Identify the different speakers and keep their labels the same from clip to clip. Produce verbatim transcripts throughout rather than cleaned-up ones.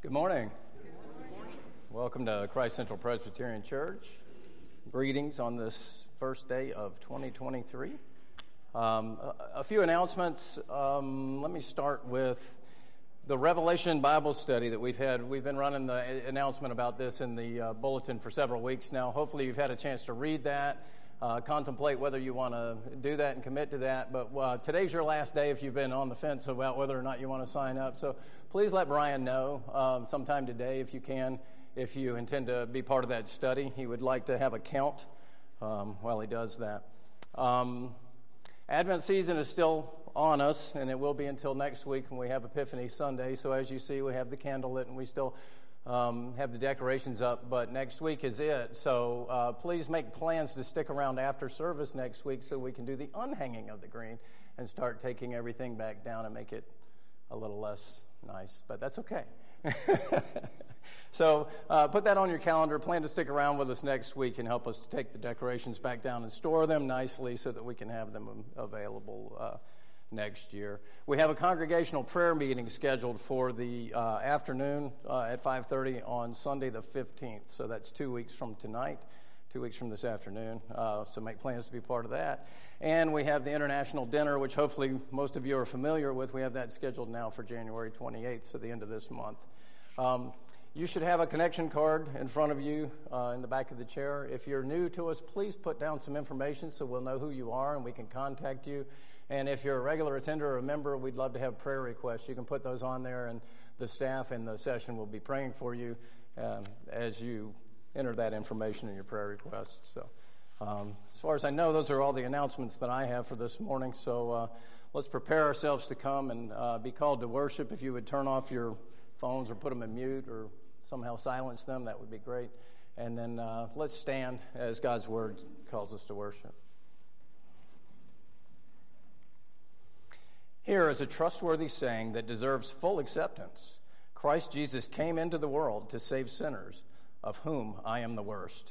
Speaker 1: Good morning. Good morning. Welcome to Christ Central Presbyterian Church. Greetings on this first day of twenty twenty-three. Um, a, a few announcements. Um, let me start with the Revelation Bible study that we've had. We've been running the announcement about this in the uh, bulletin for several weeks now. Hopefully you've had a chance to read that, uh, contemplate whether you want to do that and commit to that. But uh, today's your last day if you've been on the fence about whether or not you want to sign up. So please let Brian know um, sometime today if you can, if you intend to be part of that study. He would like to have a count um, while he does that. Um, Advent season is still on us, and it will be until next week when we have Epiphany Sunday. So as you see, we have the candle lit, and we still um, have the decorations up, but next week is it. So uh, please make plans to stick around after service next week so we can do the unhanging of the green and start taking everything back down and make it a little less nice, but that's okay. So uh, put that on your calendar. Plan to stick around with us next week and help us to take the decorations back down and store them nicely so that we can have them available uh, next year. We have a congregational prayer meeting scheduled for the uh, afternoon uh, at five thirty on Sunday the fifteenth. So that's two weeks from tonight, two weeks from this afternoon. Uh, so make plans to be part of that. And we have the international dinner, which hopefully most of you are familiar with. We have that scheduled now for January twenty-eighth, so the end of this month. Um, You should have a connection card in front of you uh, in the back of the chair. If you're new to us, please put down some information so we'll know who you are and we can contact you. And if you're a regular attender or a member, we'd love to have prayer requests. You can put those on there, and the staff in the session will be praying for you um, as you enter that information in your prayer requests. So, um, as far as I know, those are all the announcements that I have for this morning. So uh, let's prepare ourselves to come and uh, be called to worship. If you would turn off your phones or put them in mute or somehow silence them, that would be great. And then uh, let's stand as God's word calls us to worship. Here is a trustworthy saying that deserves full acceptance. Christ Jesus came into the world to save sinners, of whom I am the worst.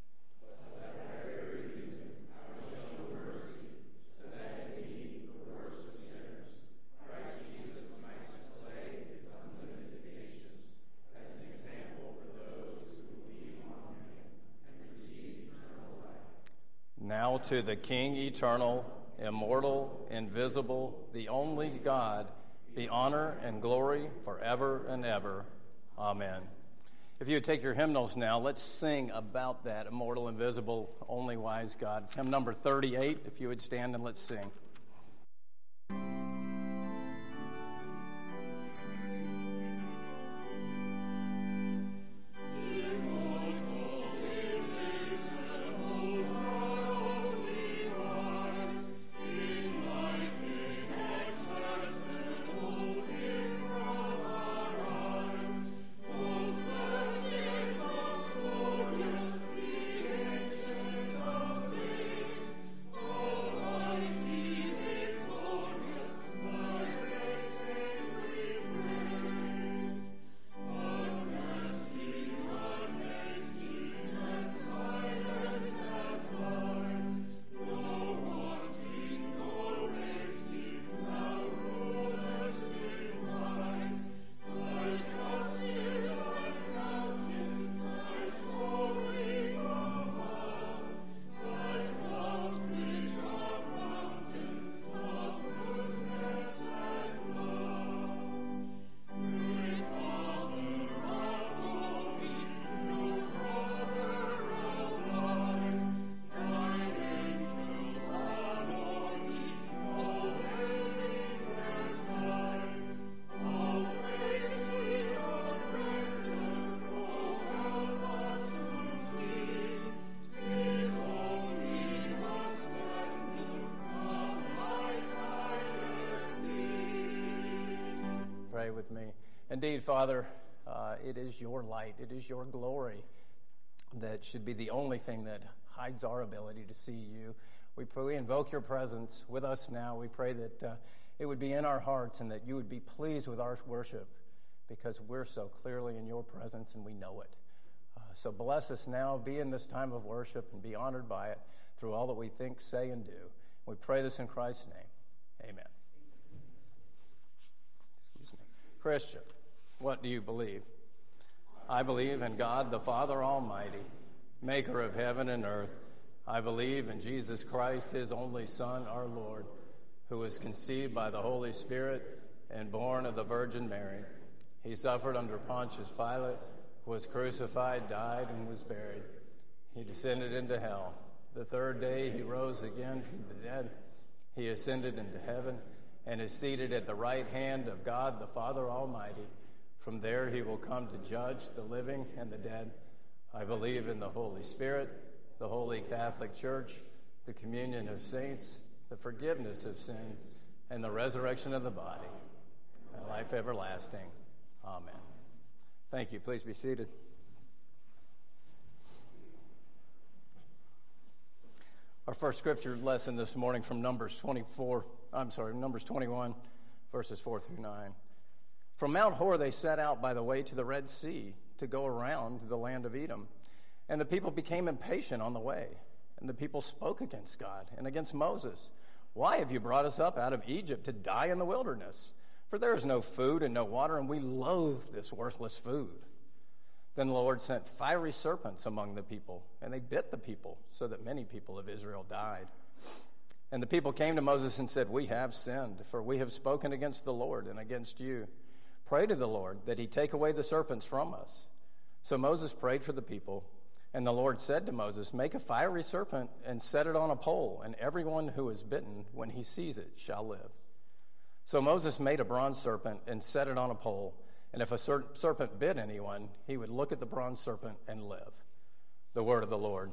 Speaker 1: Now to the King eternal, immortal, invisible, the only God, be honor and glory forever and ever. Amen. If you would take your hymnals now, let's sing about that immortal, invisible, only wise God. It's hymn number thirty-eight. If you would stand and let's sing. With me. Indeed, Father, uh, it is your light, it is your glory that should be the only thing that hides our ability to see you. We pray, we invoke your presence with us now. We pray that uh, it would be in our hearts and that you would be pleased with our worship because we're so clearly in your presence and we know it. Uh, so bless us now, be in this time of worship and be honored by it through all that we think, say, and do. We pray this in Christ's name. Amen. Excuse me. Christian, What do you believe? I believe in God the Father Almighty, maker of heaven and earth. I believe in Jesus Christ, his only Son, our Lord, who was conceived by the Holy Spirit and born of the Virgin Mary. He suffered under Pontius Pilate, was crucified, died, and was buried. He descended into hell. The third day he rose again from the dead. He ascended into heaven and is seated at the right hand of God the Father Almighty. From there he will come to judge the living and the dead. I believe in the Holy Spirit, the Holy Catholic Church, the communion of saints, the forgiveness of sins, and the resurrection of the body, and life everlasting. Amen. Thank you. Please be seated. Our first scripture lesson this morning from Numbers twenty-four, I'm sorry, Numbers twenty-one, verses four through nine. From Mount Hor they set out by the way to the Red Sea to go around the land of Edom. And the people became impatient on the way. And the people spoke against God and against Moses. Why have you brought us up out of Egypt to die in the wilderness? For there is no food and no water, and we loathe this worthless food. Then the Lord sent fiery serpents among the people, and they bit the people, so that many people of Israel died. And the people came to Moses and said, we have sinned, for we have spoken against the Lord and against you. Pray to the Lord that he take away the serpents from us. So Moses prayed for the people, and the Lord said to Moses, make a fiery serpent and set it on a pole, and everyone who is bitten, when he sees it, shall live. So Moses made a bronze serpent and set it on a pole, and if a ser- serpent bit anyone, he would look at the bronze serpent and live. The word of the Lord.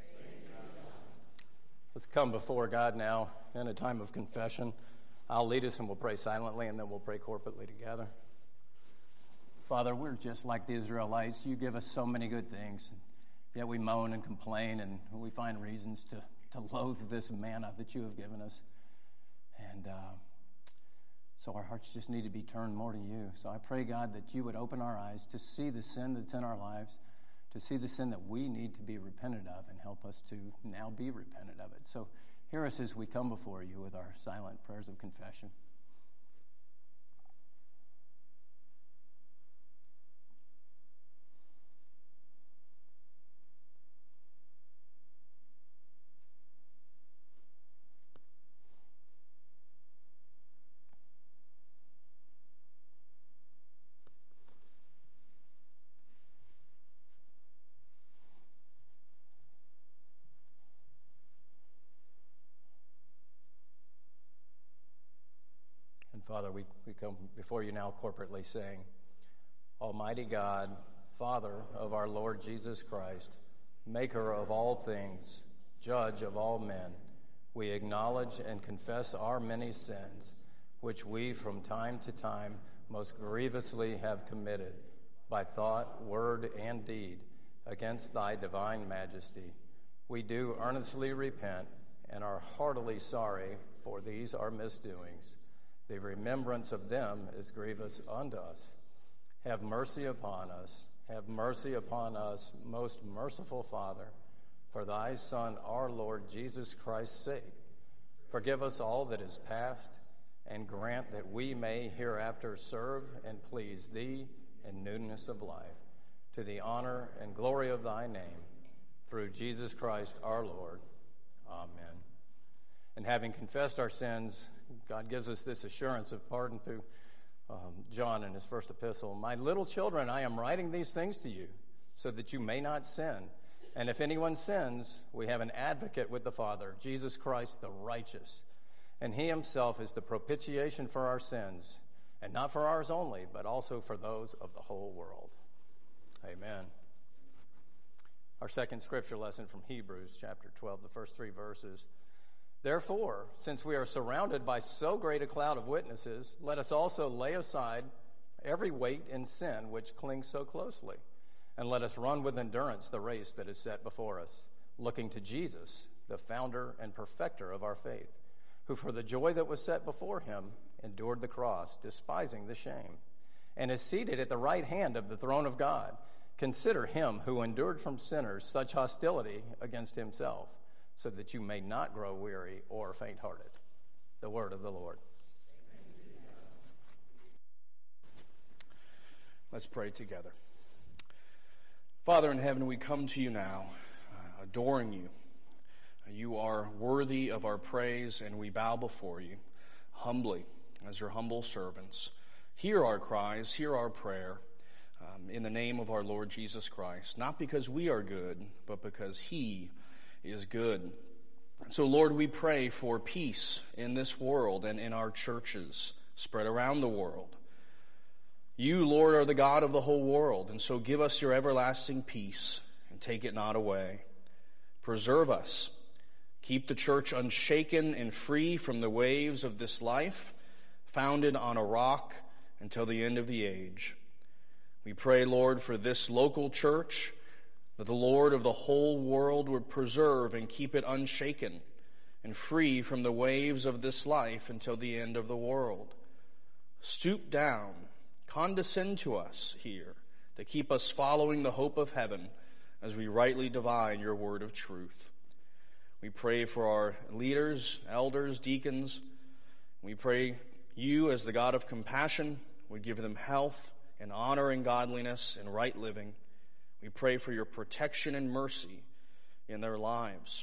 Speaker 1: Let's come before God now in a time of confession. I'll lead us and we'll pray silently, and then we'll pray corporately together. Father, we're just like the Israelites. You give us so many good things, yet we moan and complain, and we find reasons to, to loathe this manna that you have given us. And uh, so our hearts just need to be turned more to you. So I pray, God, that you would open our eyes to see the sin that's in our lives, to see the sin that we need to be repentant of, and help us to now be repentant of it. So hear us as we come before you with our silent prayers of confession. Father, we, we come before you now corporately saying, Almighty God, Father of our Lord Jesus Christ, maker of all things, judge of all men, we acknowledge and confess our many sins, which we from time to time most grievously have committed by thought, word, and deed against thy divine majesty. We do earnestly repent and are heartily sorry for these our misdoings. The remembrance of them is grievous unto us. Have mercy upon us. Have mercy upon us, most merciful Father, for thy Son, our Lord Jesus Christ's sake. Forgive us all that is past, and grant that we may hereafter serve and please thee in newness of life, to the honor and glory of thy name, through Jesus Christ our Lord. Amen. And having confessed our sins, God gives us this assurance of pardon through um, John in his first epistle. My little children, I am writing these things to you so that you may not sin. And if anyone sins, we have an advocate with the Father, Jesus Christ the righteous. And he himself is the propitiation for our sins, and not for ours only, but also for those of the whole world. Amen. Our second scripture lesson from Hebrews chapter twelve, the first three verses. Therefore, since we are surrounded by so great a cloud of witnesses, let us also lay aside every weight and sin which clings so closely, and let us run with endurance the race that is set before us, looking to Jesus, the founder and perfecter of our faith, who for the joy that was set before him endured the cross, despising the shame, and is seated at the right hand of the throne of God. Consider him who endured from sinners such hostility against himself, so that you may not grow weary or faint-hearted. The word of the Lord.
Speaker 2: Let's pray together. Father in heaven, we come to you now, uh, adoring you. You are worthy of our praise, and we bow before you humbly as your humble servants. Hear our cries, hear our prayer, um, in the name of our Lord Jesus Christ, not because we are good, but because he is good. So, Lord, we pray for peace in this world and in our churches spread around the world. You, Lord, are the God of the whole world, and so give us your everlasting peace and take it not away. Preserve us. Keep the church unshaken and free from the waves of this life, founded on a rock until the end of the age. We pray, Lord, for this local church, that the Lord of the whole world would preserve and keep it unshaken and free from the waves of this life until the end of the world. Stoop down, condescend to us here, to keep us following the hope of heaven as we rightly divide your word of truth. We pray for our leaders, elders, deacons. We pray you, as the God of compassion, would give them health and honor and godliness and right living. We pray for your protection and mercy in their lives.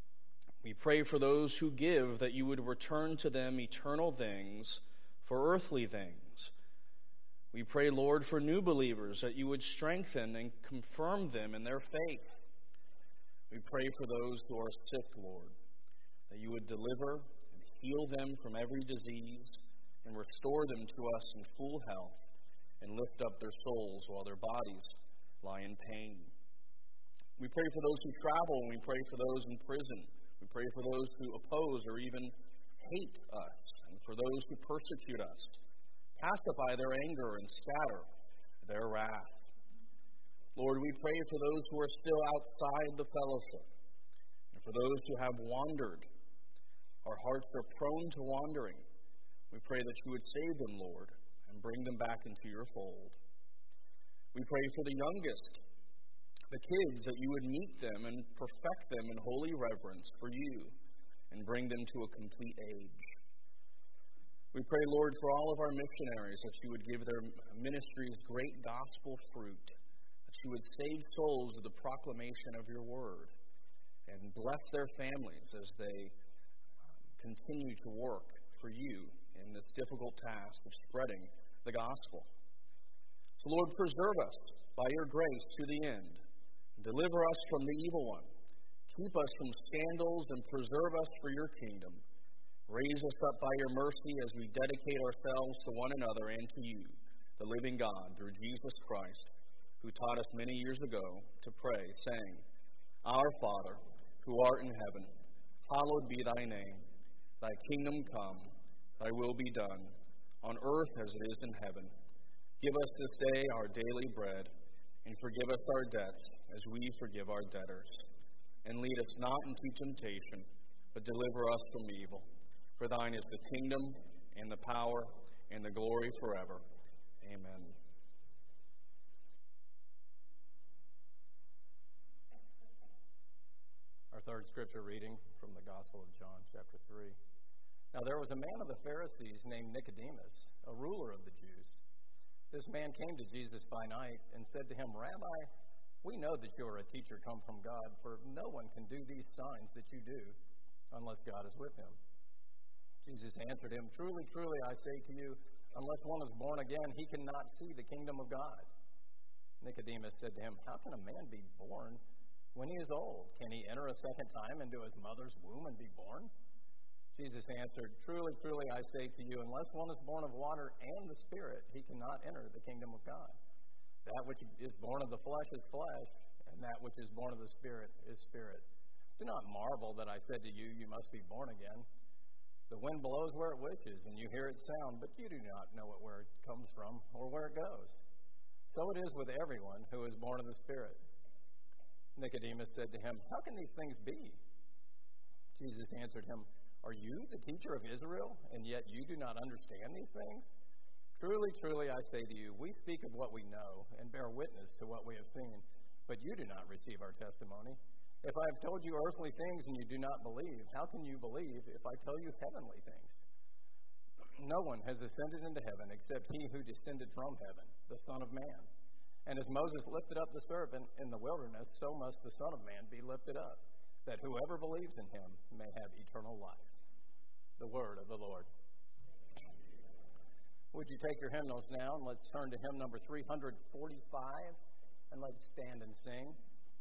Speaker 2: We pray for those who give, that you would return to them eternal things for earthly things. We pray, Lord, for new believers, that you would strengthen and confirm them in their faith. We pray for those who are sick, Lord, that you would deliver and heal them from every disease and restore them to us in full health and lift up their souls while their bodies lie in pain. We pray for those who travel, and we pray for those in prison. We pray for those who oppose or even hate us, and for those who persecute us. Pacify their anger and scatter their wrath. Lord, we pray for those who are still outside the fellowship, and for those who have wandered. Our hearts are prone to wandering. We pray that you would save them, Lord, and bring them back into your fold. We pray for the youngest, the kids, that you would meet them and perfect them in holy reverence for you and bring them to a complete age. We pray, Lord, for all of our missionaries, that you would give their ministries great gospel fruit, that you would save souls with the proclamation of your word, and bless their families as they continue to work for you in this difficult task of spreading the gospel. So, Lord, preserve us by your grace to the end. Deliver us from the evil one. Keep us from scandals and preserve us for your kingdom. Raise us up by your mercy as we dedicate ourselves to one another and to you, the living God, through Jesus Christ, who taught us many years ago to pray, saying, Our Father, who art in heaven, hallowed be thy name. Thy kingdom come, thy will be done, on earth as it is in heaven. Give us this day our daily bread, and forgive us our debts as we forgive our debtors. And lead us not into temptation, but deliver us from evil. For thine is the kingdom, and the power, and the glory forever. Amen.
Speaker 1: Our third scripture reading from the Gospel of John, chapter three. Now there was a man of the Pharisees named Nicodemus, a ruler of the Jews. This man came to Jesus by night and said to him, Rabbi, we know that you are a teacher come from God, for no one can do these signs that you do unless God is with him. Jesus answered him, Truly, truly, I say to you, unless one is born again, he cannot see the kingdom of God. Nicodemus said to him, How can a man be born when he is old? Can he enter a second time into his mother's womb and be born? Jesus answered, Truly, truly, I say to you, unless one is born of water and the Spirit, he cannot enter the kingdom of God. That which is born of the flesh is flesh, and that which is born of the Spirit is spirit. Do not marvel that I said to you, You must be born again. The wind blows where it wishes, and you hear its sound, but you do not know it where it comes from or where it goes. So it is with everyone who is born of the Spirit. Nicodemus said to him, How can these things be? Jesus answered him, Are you the teacher of Israel, and yet you do not understand these things? Truly, truly, I say to you, we speak of what we know and bear witness to what we have seen, but you do not receive our testimony. If I have told you earthly things and you do not believe, how can you believe if I tell you heavenly things? No one has ascended into heaven except he who descended from heaven, the Son of Man. And as Moses lifted up the serpent in the wilderness, so must the Son of Man be lifted up, that whoever believes in him may have eternal life. The word of the Lord. Would you take your hymnals now, and let's turn to hymn number three forty-five, and let's stand and sing.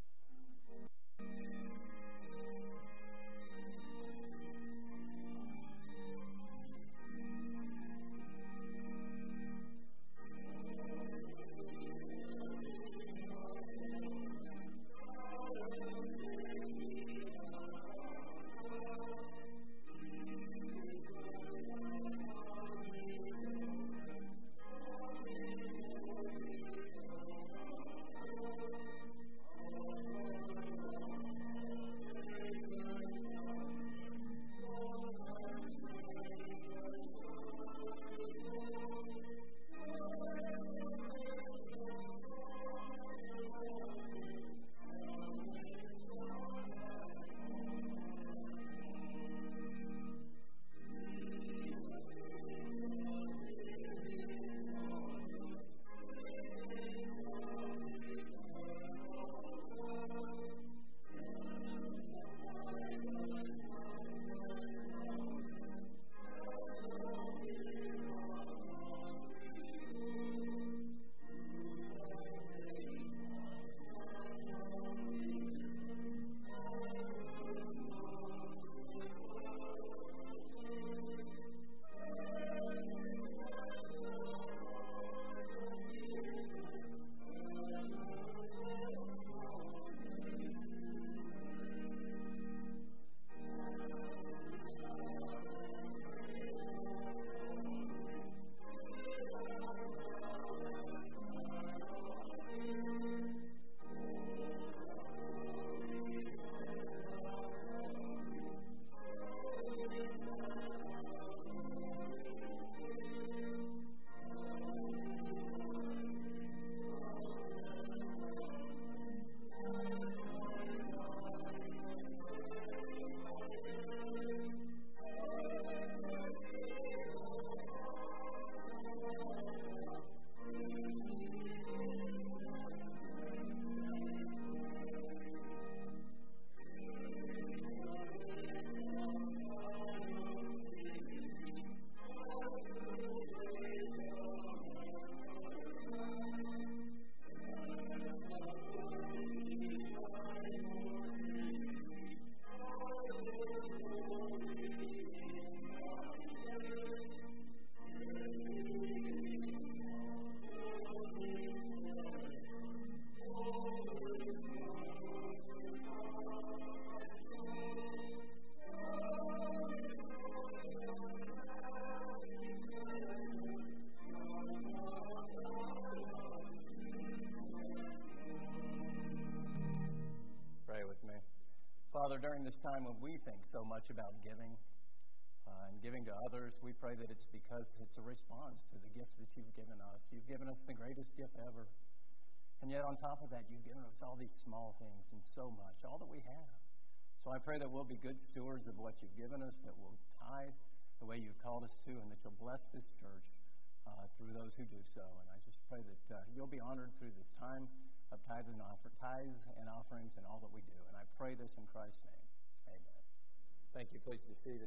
Speaker 1: Father, during this time when we think so much about giving uh, and giving to others, we pray that it's because it's a response to the gift that you've given us. You've given us the greatest gift ever. And yet on top of that, you've given us all these small things and so much, all that we have. So I pray that we'll be good stewards of what you've given us, that we'll tithe the way you've called us to, and that you'll bless this church uh, through those who do so. And I just pray that uh, you'll be honored through this time of tithes and, offer, tithes and offerings and all that we do. And I pray this in Christ's name. Amen. Thank you. Please be seated.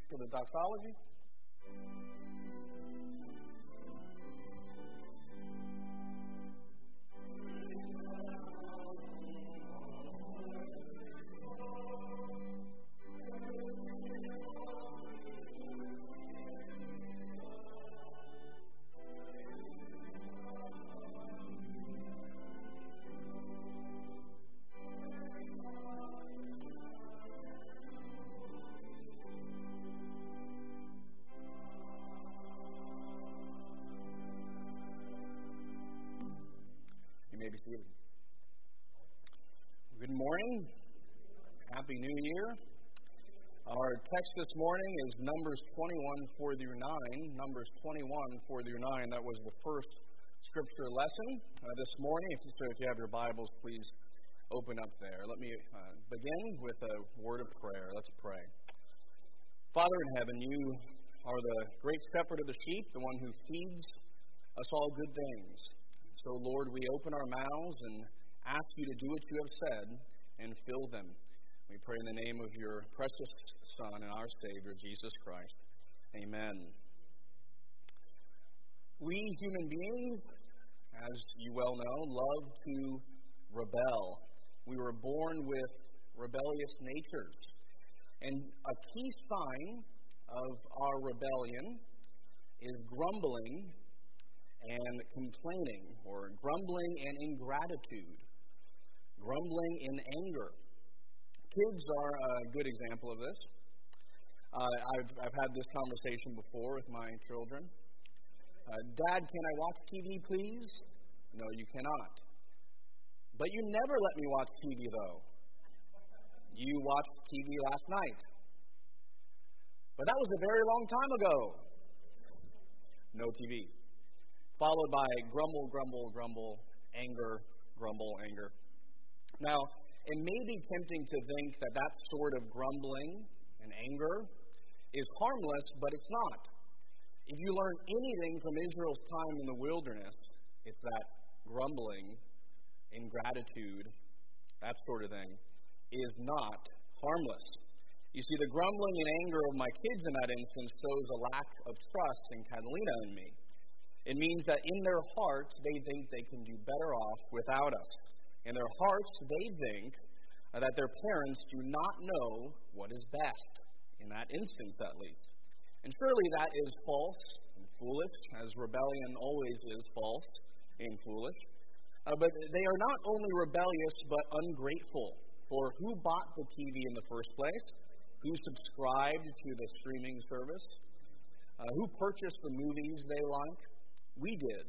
Speaker 2: for the doxology. Good morning. Happy New Year. Our text this morning is Numbers twenty-one, four through nine. Numbers twenty-one, four through nine. That was the first scripture lesson uh, this morning. If you, so if you have your Bibles, please open up there. Let me uh, begin with a word of prayer. Let's pray. Father in heaven, you are the great shepherd of the sheep, the one who feeds us all good things. So, Lord, we open our mouths and ask you to do what you have said and fill them. We pray in the name of your precious Son and our Savior, Jesus Christ. Amen. We human beings, as you well know, love to rebel. We were born with rebellious natures. And a key sign of our rebellion is grumbling and complaining, or grumbling and ingratitude, grumbling in anger. Kids are a good example of this. Uh, I've, I've had this conversation before with my children. Uh, Dad, can I watch T V, please? No, you cannot. But you never let me watch T V, though. You watched T V last night. But that was a very long time ago. No T V. Followed by grumble, grumble, grumble, anger, grumble, anger. Now, it may be tempting to think that that sort of grumbling and anger is harmless, but it's not. If you learn anything from Israel's time in the wilderness, it's that grumbling, ingratitude, that sort of thing, is not harmless. You see, the grumbling and anger of my kids in that instance shows a lack of trust in Catalina and me. It means that in their hearts, they think they can do better off without us. In their hearts, they think uh, that their parents do not know what is best, in that instance at least. And surely that is false and foolish, as rebellion always is false and foolish. Uh, but they are not only rebellious, but ungrateful. For who bought the T V in the first place? Who subscribed to the streaming service? Uh, who purchased the movies they like? We did.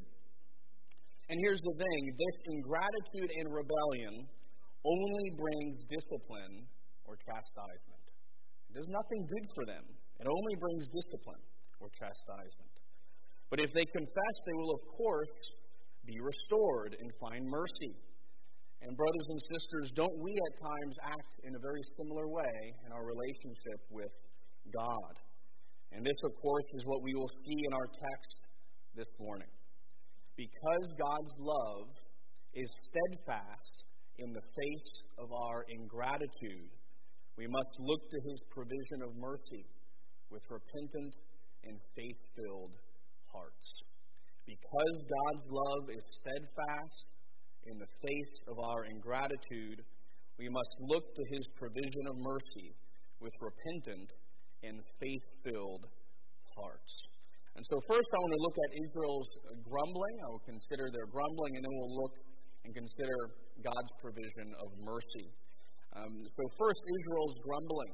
Speaker 2: And here's the thing, this ingratitude and rebellion only brings discipline or chastisement. It does nothing good for them. It only brings discipline or chastisement. But if they confess, they will, of course, be restored and find mercy. And brothers and sisters, don't we at times act in a very similar way in our relationship with God? And this, of course, is what we will see in our text this morning. Because God's love is steadfast in the face of our ingratitude, we must look to his provision of mercy with repentant and faith-filled hearts. Because God's love is steadfast in the face of our ingratitude, we must look to his provision of mercy with repentant and faith-filled hearts. And so first I want to look at Israel's grumbling. I will consider their grumbling, and then we'll look and consider God's provision of mercy. Um, so first, Israel's grumbling.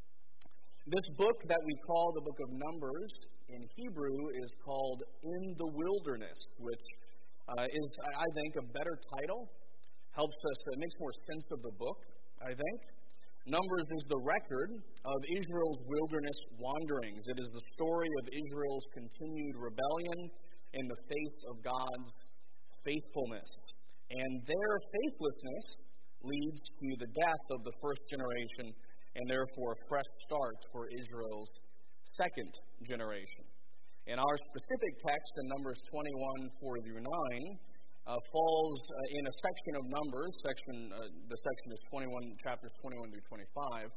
Speaker 2: This book that we call the book of Numbers in Hebrew is called In the Wilderness, which uh, is, I think, a better title. Helps us, it makes more sense of the book, I think. Numbers is the record of Israel's wilderness wanderings. It is the story of Israel's continued rebellion in the face of God's faithfulness. And their faithlessness leads to the death of the first generation and therefore a fresh start for Israel's second generation. And our specific text in Numbers twenty-one, four through nine, Uh, falls uh, in a section of Numbers. Section uh, the section is twenty-one, chapters twenty-one through twenty-five,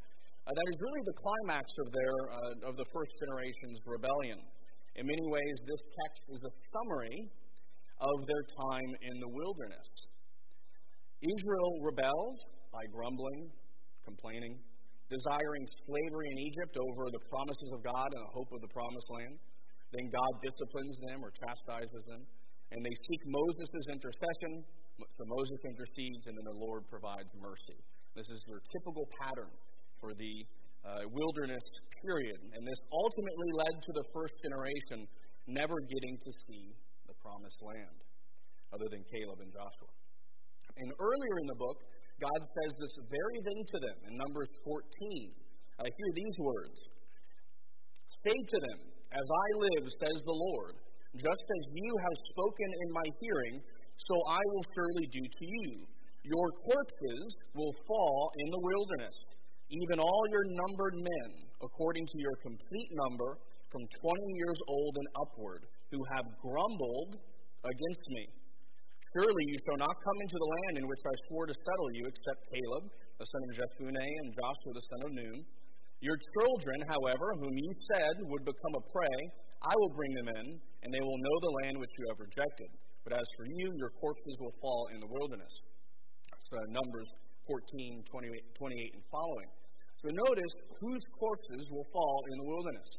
Speaker 2: Uh, that is really the climax of their uh, of the first generation's rebellion. In many ways, this text is a summary of their time in the wilderness. Israel rebels by grumbling, complaining, desiring slavery in Egypt over the promises of God and the hope of the promised land. Then God disciplines them or chastises them, and they seek Moses' intercession. So Moses intercedes, and then the Lord provides mercy. This is their typical pattern for the uh, wilderness period. And this ultimately led to the first generation never getting to see the promised land, other than Caleb and Joshua. And earlier in the book, God says this very thing to them in Numbers fourteen. I hear these words. Say to them, as I live, says the Lord, just as you have spoken in my hearing, so I will surely do to you. Your corpses will fall in the wilderness, even all your numbered men, according to your complete number, from twenty years old and upward, who have grumbled against me. Surely you shall not come into the land in which I swore to settle you, except Caleb, the son of Jephunneh, and Joshua, the son of Nun. Your children, however, whom you said would become a prey, I will bring them in, and they will know the land which you have rejected. But as for you, your corpses will fall in the wilderness. So Numbers fourteen, twenty-eight, twenty-eight and following. So notice whose corpses will fall in the wilderness.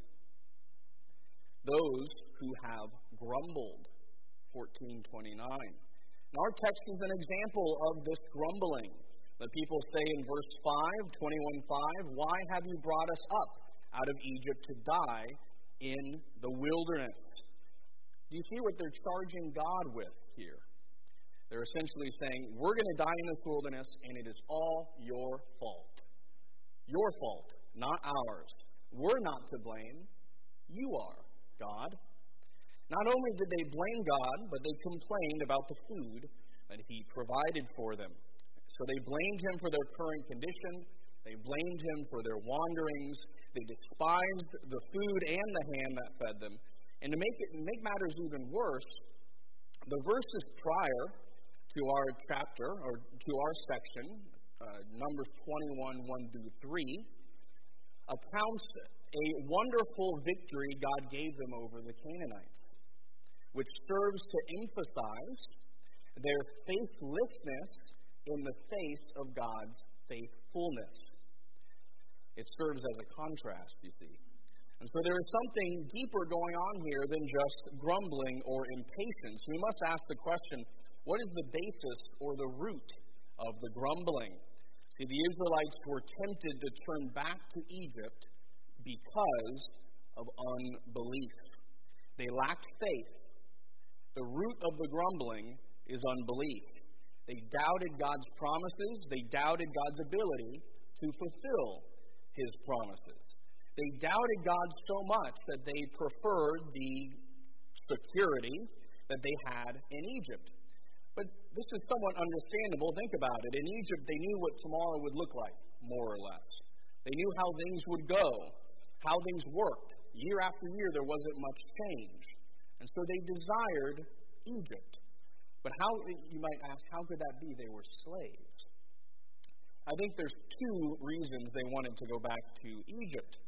Speaker 2: Those who have grumbled. fourteen twenty-nine. And our text is an example of this grumbling. The people say in verse five, twenty-one five, why have you brought us up out of Egypt to die in the wilderness? Do you see what they're charging God with here? They're essentially saying, we're going to die in this wilderness, and it is all your fault. Your fault, not ours. We're not to blame. You are, God. Not only did they blame God, but they complained about the food that He provided for them. So they blamed Him for their current condition. They blamed Him for their wanderings. They despised the food and the hand that fed them. And to make it make matters even worse, the verses prior to our chapter, or to our section, uh, Numbers twenty-one, one through three, accounts a wonderful victory God gave them over the Canaanites, which serves to emphasize their faithlessness in the face of God's faithfulness. It serves as a contrast, you see. And so there is something deeper going on here than just grumbling or impatience. We must ask the question, what is the basis or the root of the grumbling? See, the Israelites were tempted to turn back to Egypt because of unbelief. They lacked faith. The root of the grumbling is unbelief. They doubted God's promises. They doubted God's ability to fulfill His promises. They doubted God so much that they preferred the security that they had in Egypt. But this is somewhat understandable. Think about it. In Egypt, they knew what tomorrow would look like, more or less. They knew how things would go, how things worked. Year after year, there wasn't much change. And so they desired Egypt. But how, you might ask, how could that be? They were slaves. I think there's two reasons they wanted to go back to Egypt.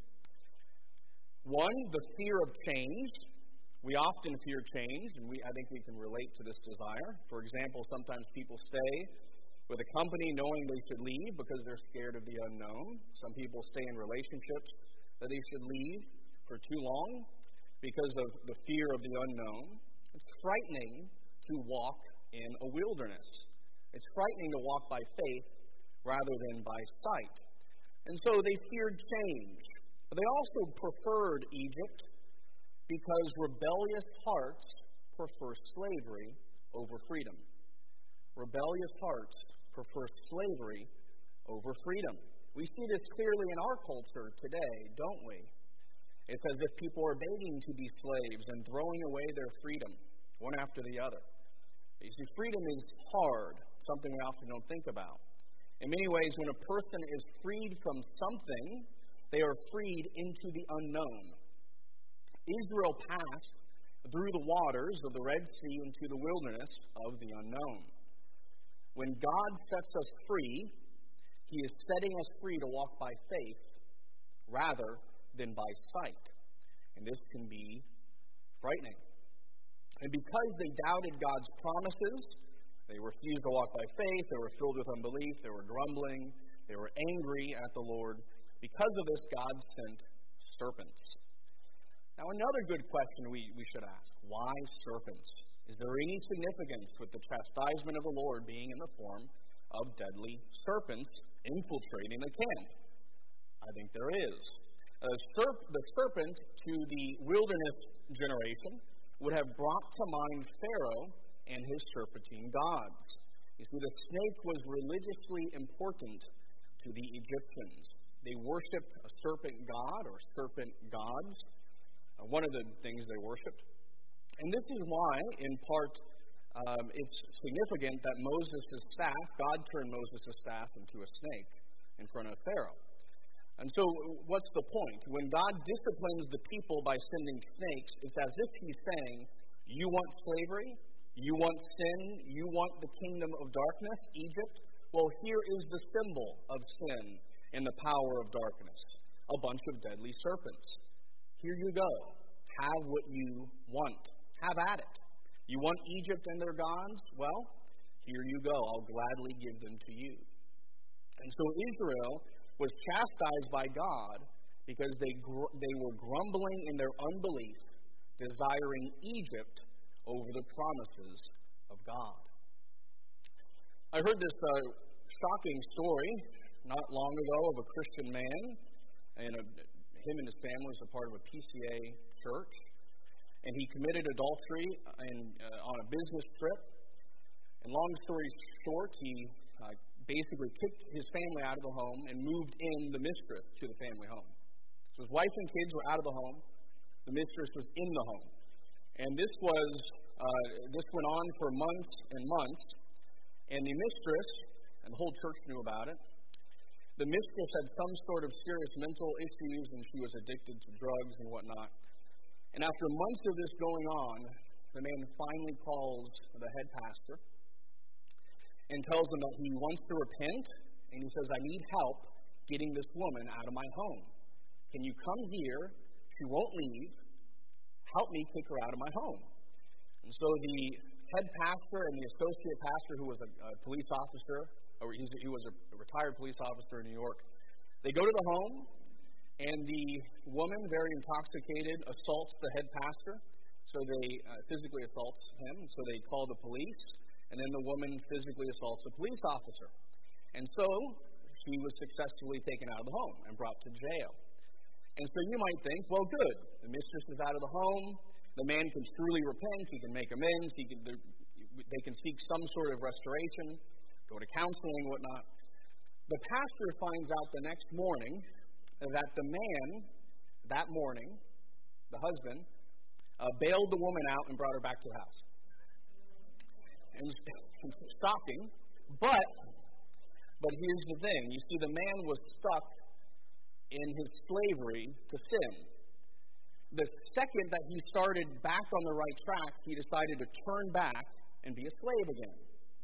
Speaker 2: One, the fear of change. We often fear change, and we, I think we can relate to this desire. For example, sometimes people stay with a company knowing they should leave because they're scared of the unknown. Some people stay in relationships that they should leave for too long because of the fear of the unknown. It's frightening to walk in a wilderness. It's frightening to walk by faith rather than by sight. And so they feared change. But they also preferred Egypt because rebellious hearts prefer slavery over freedom. Rebellious hearts prefer slavery over freedom. We see this clearly in our culture today, don't we? It's as if people are begging to be slaves and throwing away their freedom, one after the other. You see, freedom is hard, something we often don't think about. In many ways, when a person is freed from something, they are freed into the unknown. Israel passed through the waters of the Red Sea into the wilderness of the unknown. When God sets us free, He is setting us free to walk by faith rather than by sight. And this can be frightening. And because they doubted God's promises, they refused to walk by faith, they were filled with unbelief, they were grumbling, they were angry at the Lord. Because of this, God sent serpents. Now, another good question we, we should ask, why serpents? Is there any significance with the chastisement of the Lord being in the form of deadly serpents infiltrating the camp? I think there is. Uh, serp- the serpent to the wilderness generation would have brought to mind Pharaoh and his serpentine gods. You see, the snake was religiously important to the Egyptians. They worshipped a serpent god or serpent gods, uh, one of the things they worshipped. And this is why, in part, um, it's significant that Moses' staff, God turned Moses' staff into a snake in front of Pharaoh. And so, what's the point? When God disciplines the people by sending snakes, it's as if he's saying, you want slavery? You want sin? You want the kingdom of darkness, Egypt? Well, here is the symbol of sin and the power of darkness. A bunch of deadly serpents. Here you go. Have what you want. Have at it. You want Egypt and their gods? Well, here you go. I'll gladly give them to you. And so Israel was chastised by God because they gr- they were grumbling in their unbelief, desiring Egypt over the promises of God. I heard this uh, shocking story not long ago of a Christian man, and a, him and his family was a part of a P C A church, and he committed adultery in, uh, on a business trip. And long story short, he uh, basically kicked his family out of the home and moved in the mistress to the family home. So his wife and kids were out of the home. The mistress was in the home. And this was uh, this went on for months and months. And the mistress, and the whole church knew about it, the mistress had some sort of serious mental issues, and she was addicted to drugs and whatnot. And after months of this going on, the man finally calls the head pastor and tells him that he wants to repent, and he says, I need help getting this woman out of my home. Can you come here? She won't leave. Help me kick her out of my home. And so the head pastor and the associate pastor, who was a, a police officer, or he's, he was a, a retired police officer in New York, they go to the home, and the woman, very intoxicated, assaults the head pastor. So they uh, physically assaults him. So they call the police, and then the woman physically assaults the police officer. And so she was successfully taken out of the home and brought to jail. And so you might think, well, good. The mistress is out of the home. The man can truly repent. He can make amends. He can, they can seek some sort of restoration, go to counseling, whatnot. The pastor finds out the next morning that the man, that morning, the husband, uh, bailed the woman out and brought her back to the house. And it's shocking, but, but here's the thing. You see, the man was stuck in his slavery to sin. The second that he started back on the right track, he decided to turn back and be a slave again.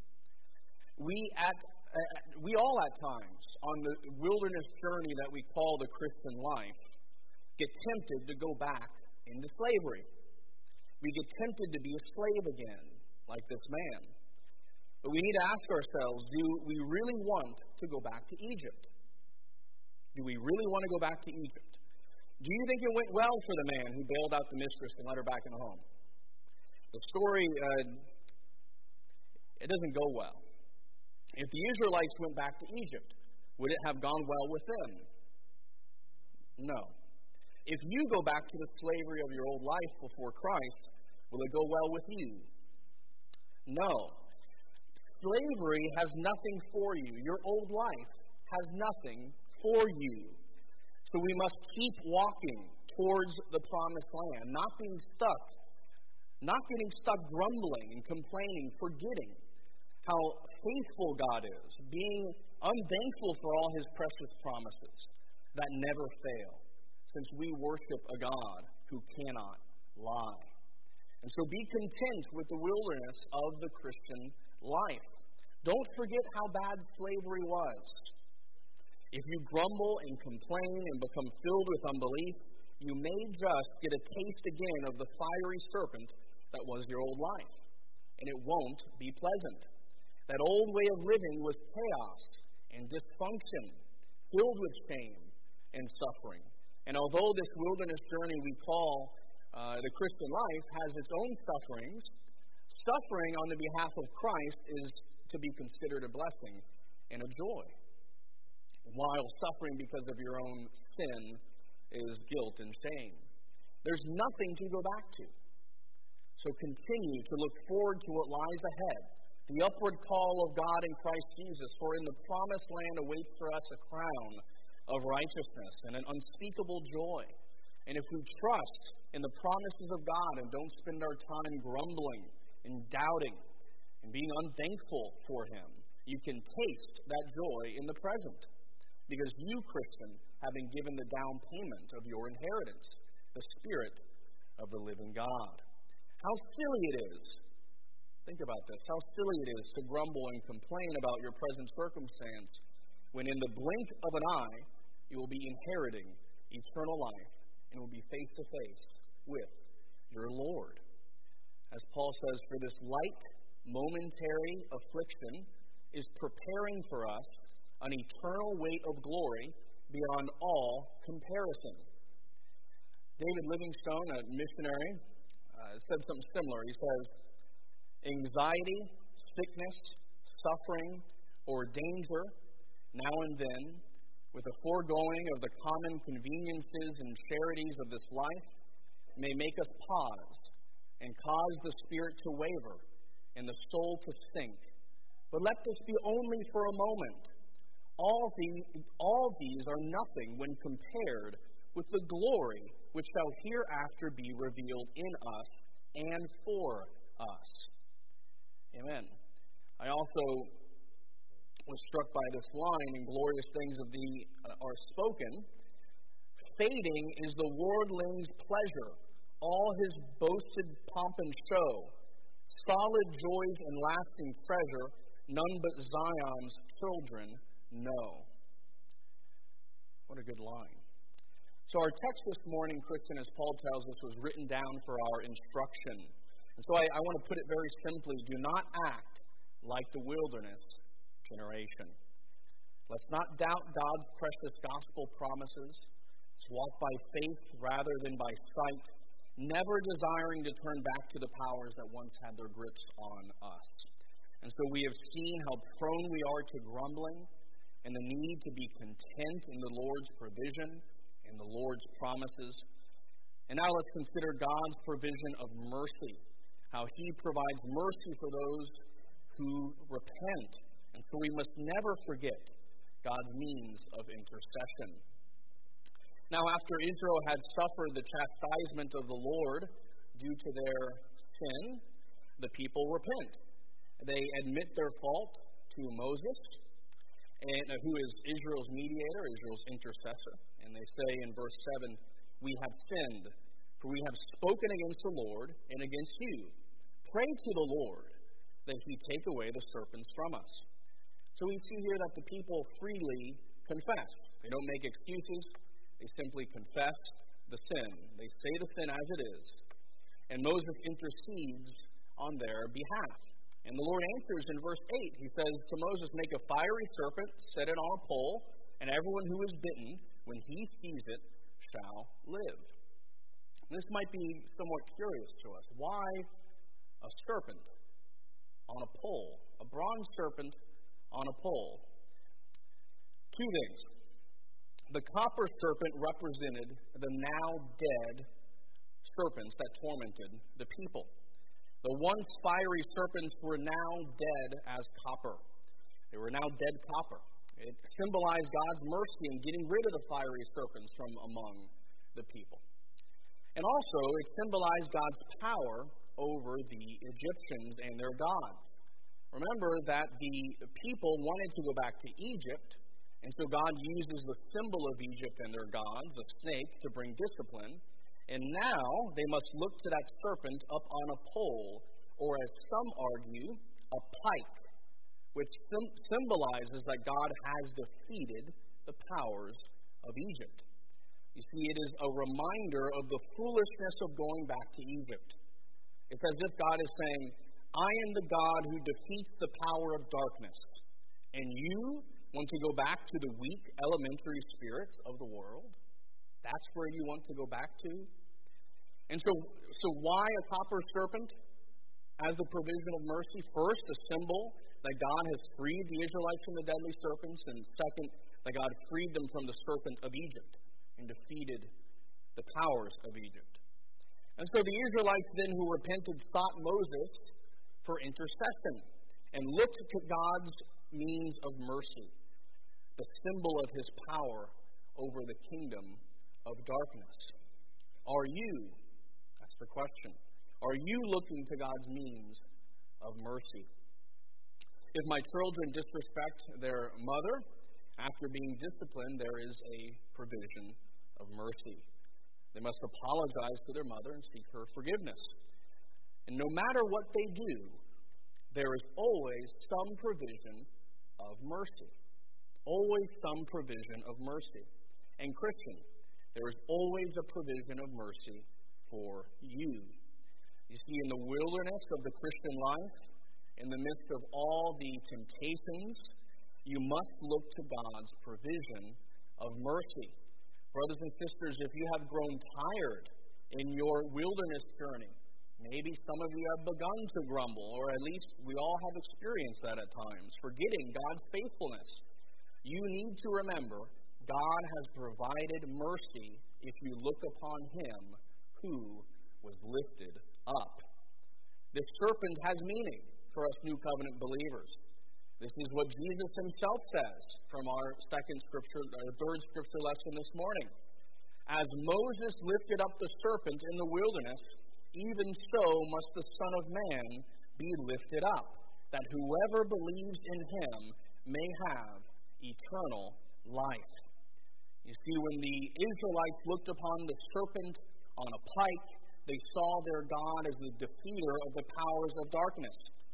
Speaker 2: We at uh, we all at times on the wilderness journey that we call the Christian life get tempted to go back into slavery. We get tempted to be a slave again, like this man. But we need to ask ourselves, do we really want to go back to Egypt? Do we really want to go back to Egypt? Do you think it went well for the man who bailed out the mistress and let her back in the home? The story, uh, it doesn't go well. If the Israelites went back to Egypt, would it have gone well with them? No. If you go back to the slavery of your old life before Christ, will it go well with you? No. Slavery has nothing for you. Your old life has nothing for you. So we must keep walking towards the promised land, not being stuck, not getting stuck grumbling and complaining, forgetting how faithful God is, being unthankful for all his precious promises that never fail, since we worship a God who cannot lie. And so be content with the wilderness of the Christian life. Don't forget how bad slavery was. If you grumble and complain and become filled with unbelief, you may just get a taste again of the fiery serpent that was your old life. And it won't be pleasant. That old way of living was chaos and dysfunction, filled with shame and suffering. And although this wilderness journey we call uh, the Christian life has its own sufferings, suffering on the behalf of Christ is to be considered a blessing and a joy, while suffering because of your own sin is guilt and shame. There's nothing to go back to. So continue to look forward to what lies ahead, the upward call of God in Christ Jesus, for in the promised land awaits for us a crown of righteousness and an unspeakable joy. And if we trust in the promises of God and don't spend our time grumbling and doubting and being unthankful for Him, you can taste that joy in the present. Because you, Christian, have been given the down payment of your inheritance, the Spirit of the living God. How silly it is, think about this, how silly it is to grumble and complain about your present circumstance when in the blink of an eye you will be inheriting eternal life and will be face to face with your Lord. As Paul says, for this light, momentary affliction is preparing for us an eternal weight of glory beyond all comparison. David Livingstone, a missionary, uh, said something similar. He says, anxiety, sickness, suffering, or danger, now and then, with the foregoing of the common conveniences and charities of this life, may make us pause and cause the spirit to waver and the soul to sink. But let this be only for a moment. All, the, all these are nothing when compared with the glory which shall hereafter be revealed in us and for us. Amen. I also was struck by this line, and glorious things of thee uh, are spoken. Fading is the worldling's pleasure, all his boasted pomp and show. Solid joys and lasting treasure, none but Zion's children know. What a good line. So our text this morning, Christian, as Paul tells us, was written down for our instruction. And so I, I want to put it very simply. Do not act like the wilderness generation. Let's not doubt God's precious gospel promises. Let's walk by faith rather than by sight, never desiring to turn back to the powers that once had their grips on us. And so we have seen how prone we are to grumbling, and the need to be content in the Lord's provision and the Lord's promises. And now let's consider God's provision of mercy, how He provides mercy for those who repent. And so we must never forget God's means of intercession. Now, after Israel had suffered the chastisement of the Lord due to their sin, the people repent. They admit their fault to Moses, and uh, who is Israel's mediator, Israel's intercessor. And they say in verse seven, we have sinned, for we have spoken against the Lord and against you. Pray to the Lord that He take away the serpents from us. So we see here that the people freely confess. They don't make excuses. They simply confess the sin. They say the sin as it is. And Moses intercedes on their behalf. And the Lord answers in verse eight. He says to Moses, make a fiery serpent, set it on a pole, and everyone who is bitten, when he sees it, shall live. And this might be somewhat curious to us. Why a serpent on a pole? A bronze serpent on a pole. Two things. The copper serpent represented the now dead serpents that tormented the people. The once fiery serpents were now dead as copper. They were now dead copper. It symbolized God's mercy in getting rid of the fiery serpents from among the people. And also, it symbolized God's power over the Egyptians and their gods. Remember that the people wanted to go back to Egypt, and so God uses the symbol of Egypt and their gods, a snake, to bring discipline. And now they must look to that serpent up on a pole, or as some argue, a pike, which sim- symbolizes that God has defeated the powers of Egypt. You see, it is a reminder of the foolishness of going back to Egypt. It's as if God is saying, I am the God who defeats the power of darkness, and you want to go back to the weak, elementary spirits of the world? That's where you want to go back to? And so, so why a copper serpent as the provision of mercy? First, a symbol that God has freed the Israelites from the deadly serpents, and second, that God freed them from the serpent of Egypt and defeated the powers of Egypt. And so the Israelites then who repented sought Moses for intercession and looked to God's means of mercy, the symbol of his power over the kingdom of darkness. Are you, that's the question, are you looking to God's means of mercy? If my children disrespect their mother, after being disciplined, there is a provision of mercy. They must apologize to their mother and seek her forgiveness. And no matter what they do, there is always some provision of mercy. Always some provision of mercy. And Christian, there is always a provision of mercy for you. You see, in the wilderness of the Christian life, in the midst of all the temptations, you must look to God's provision of mercy. Brothers and sisters, if you have grown tired in your wilderness journey, maybe some of you have begun to grumble, or at least we all have experienced that at times, forgetting God's faithfulness, you need to remember God has provided mercy if you look upon him who was lifted up. This serpent has meaning for us New Covenant believers. This is what Jesus himself says from our second scripture, our third scripture lesson this morning. As Moses lifted up the serpent in the wilderness, even so must the Son of Man be lifted up, that whoever believes in him may have eternal life. You see, when the Israelites looked upon the serpent on a pike, they saw their God as the defeater of the powers of darkness.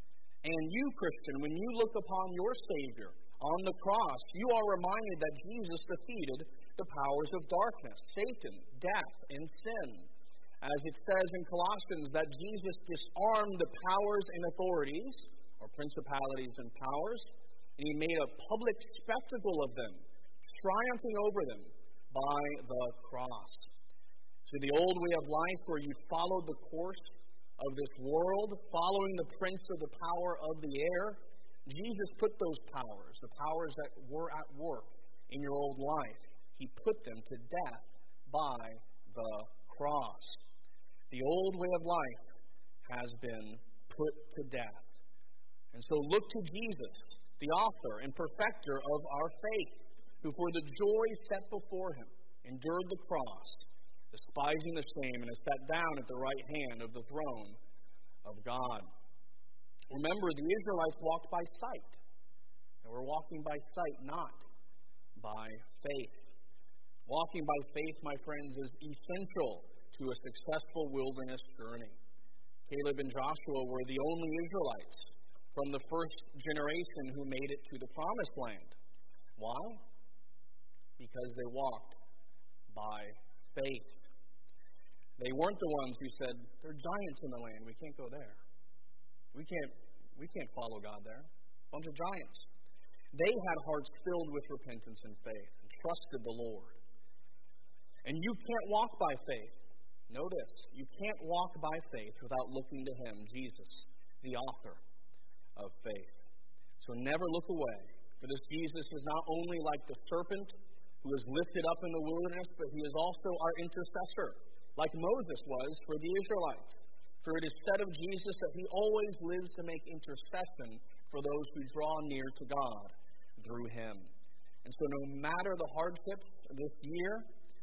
Speaker 2: And you, Christian, when you look upon your Savior on the cross, you are reminded that Jesus defeated the powers of darkness, Satan, death, and sin. As it says in Colossians, that Jesus disarmed the powers and authorities, or principalities and powers, and he made a public spectacle of them, triumphing over them by the cross. So the old way of life where you followed the course of this world, following the prince of the power of the air, Jesus put those powers, the powers that were at work in your old life, he put them to death by the cross. The old way of life has been put to death. And so look to Jesus, the author and perfecter of our faith, who for the joy set before him endured the cross, despising the shame, and is set down at the right hand of the throne of God. Remember, the Israelites walked by sight. And we're walking by sight, not by faith. Walking by faith, my friends, is essential to a successful wilderness journey. Caleb and Joshua were the only Israelites from the first generation who made it to the promised land. Why? Because they walked by faith. They weren't the ones who said, there are giants in the land, we can't go there. We can't, we can't follow God there. A bunch of giants. They had hearts filled with repentance and faith and trusted the Lord. And you can't walk by faith. Know this, you can't walk by faith without looking to him, Jesus, the author of faith. So never look away, for this Jesus is not only like the serpent who is lifted up in the wilderness, but he is also our intercessor, like Moses was for the Israelites. For it is said of Jesus that he always lives to make intercession for those who draw near to God through him. And so no matter the hardships of this year,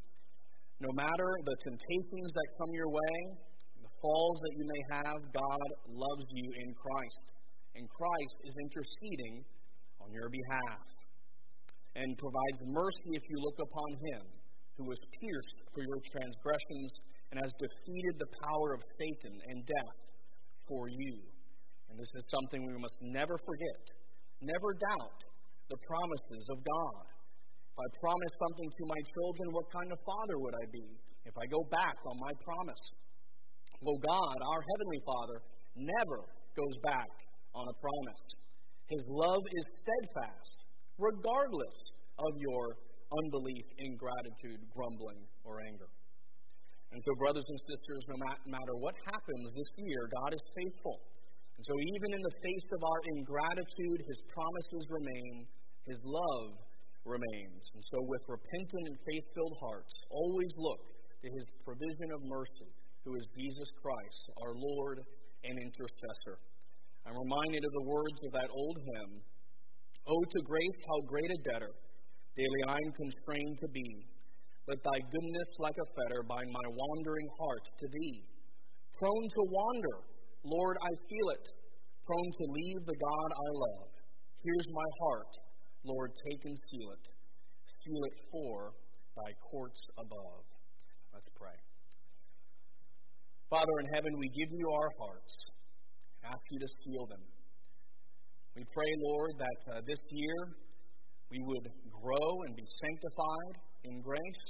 Speaker 2: no matter the temptations that come your way, the falls that you may have, God loves you in Christ. And Christ is interceding on your behalf and provides mercy if you look upon him, who was pierced for your transgressions and has defeated the power of Satan and death for you. And this is something we must never forget. Never doubt the promises of God. If I promise something to my children, what kind of father would I be if I go back on my promise? Well, God, our Heavenly Father, never goes back on a promise. His love is steadfast, regardless of your unbelief, ingratitude, grumbling, or anger. And so, brothers and sisters, no matter what happens this year, God is faithful. And so even in the face of our ingratitude, His promises remain, His love remains. And so with repentant and faith-filled hearts, always look to His provision of mercy, who is Jesus Christ, our Lord and intercessor. I'm reminded of the words of that old hymn, "Oh, to grace, how great a debtor daily I am constrained to be. Let thy goodness like a fetter bind my wandering heart to thee. Prone to wander, Lord, I feel it. Prone to leave the God I love. Here's my heart, Lord, take and seal it. Seal it for thy courts above." Let's pray. Father in heaven, we give you our hearts. Ask you to seal them. We pray, Lord, that uh, this year we would grow and be sanctified in grace,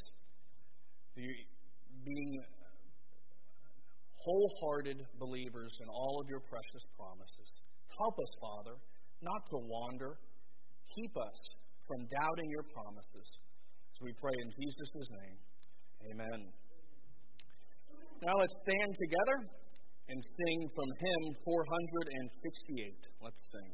Speaker 2: being wholehearted believers in all of your precious promises. Help us, Father, not to wander. Keep us from doubting your promises. So we pray in Jesus' name. Amen. Now let's stand together and sing from hymn four sixty-eight. Let's sing.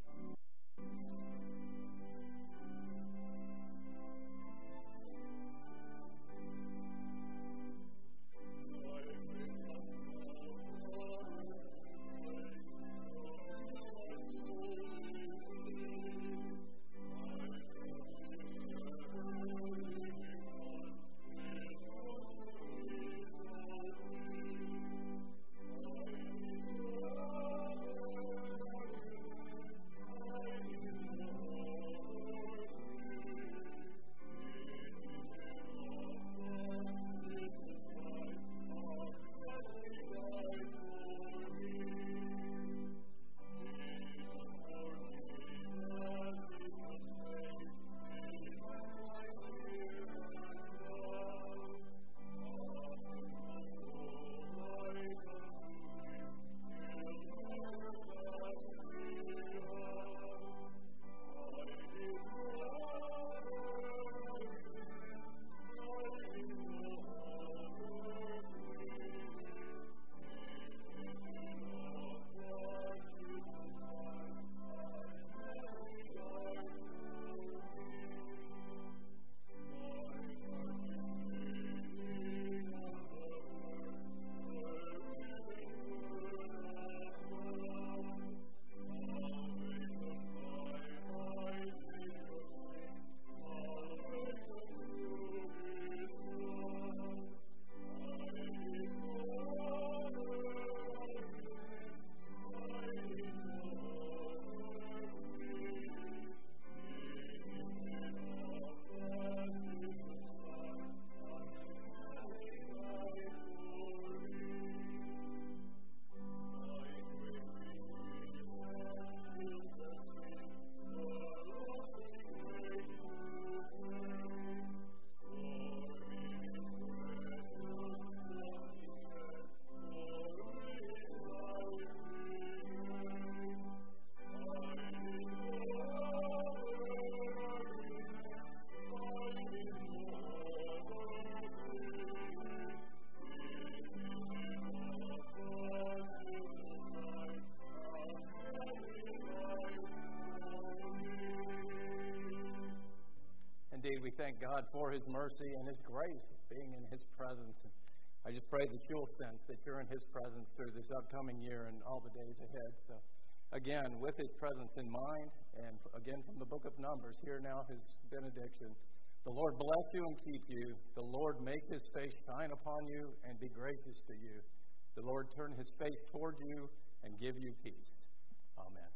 Speaker 1: Indeed, we thank God for His mercy and His grace of being in His presence. And I just pray that you'll sense that you're in His presence through this upcoming year and all the days ahead. So, again, with His presence in mind, and again from the book of Numbers, hear now His benediction. The Lord bless you and keep you. The Lord make His face shine upon you and be gracious to you. The Lord turn His face toward you and give you peace. Amen.